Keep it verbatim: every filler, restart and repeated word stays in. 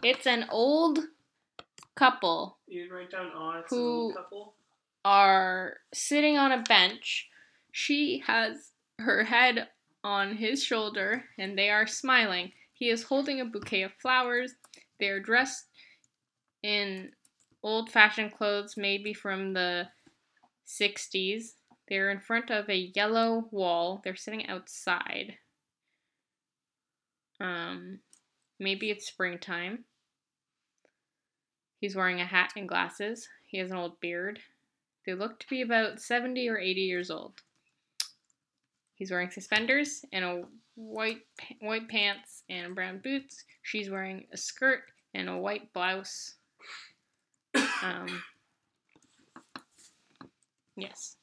It's an old couple. You write down on. It's who an old couple. Are sitting on a bench. She has her head on his shoulder, and they are smiling. He is holding a bouquet of flowers. They are dressed in old-fashioned clothes, maybe from the sixties. They're in front of a yellow wall. They're sitting outside. Um, maybe it's springtime. He's wearing a hat and glasses. He has an old beard. They look to be about seventy or eighty years old. He's wearing suspenders and a white white pants and brown boots. She's wearing a skirt and a white blouse. Um, yes.